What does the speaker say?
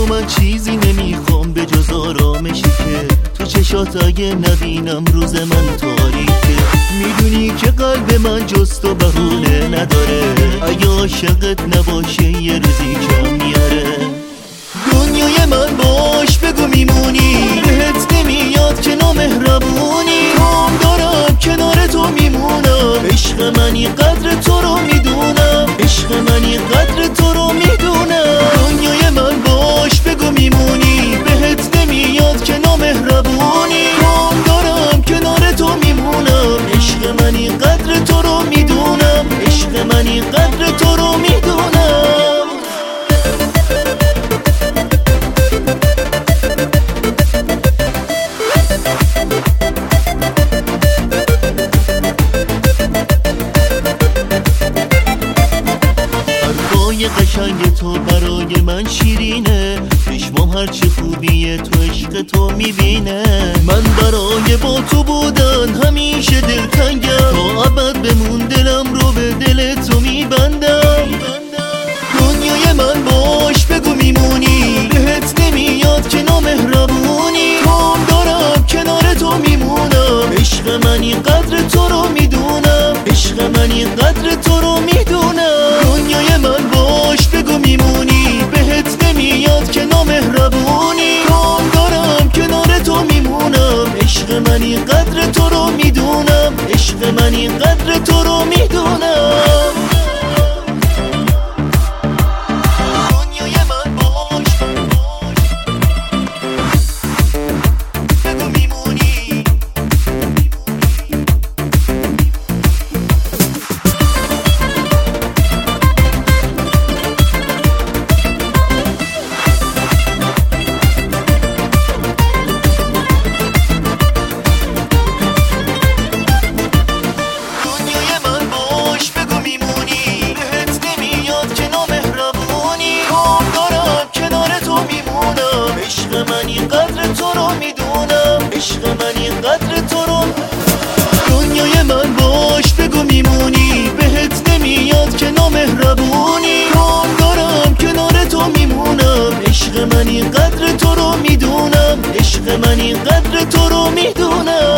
من چیزی نمیخوام به جز آرامشی که تو چشات اگه نبینم روز من تاریکه. میدونی که قلب من جز تو بهونه نداره، اگه عاشقت نباشه یه روزی کم میاره. دنیای من باش بگو میمونی، بهت نمیاد که نامهربونی. کام دارم کنار تو میمونم، عشق منی قدر تو رو میدونم، عشق منی قدر تو رو میدونم. دنیای من باش بگو میمونی، بهت نمیاد که نامهربونی. کام دارم کنار تو میمونم، عشق منی قدر تو رو میدونم، عشق منی قدر تو رو میدونم. قشنگ تو برای من شیرینه، چشمام هرچی خوبیه تو عشق تو میبینه. من برای با تو بودن همیشه دلتنگم، تا ابد بمون دلم رو به دل تو میبندم. دنیای من باش بگو میمونی، بهت نمیاد که نامهربونی. کام دارم کنار تو میمونم، عشق منی قدر تو رو میدونم، عشق منی قدر تو رو میدونم. دنیای من باش بگو میمونی، بهت نمیاد که نامهربونی. کام دارم کنار تو میمونم، عشق منی قدر تو رو میدونم، عشق منی قدر تو رو میدونم. عشق منی قدر تو رو. دنیای من باش بگو میمونی، بهت نمیاد که نامهربونی. کام دارم کنار تو میمونم، عشق منی قدر تو رو میدونم، عشق منی قدر تو رو میدونم.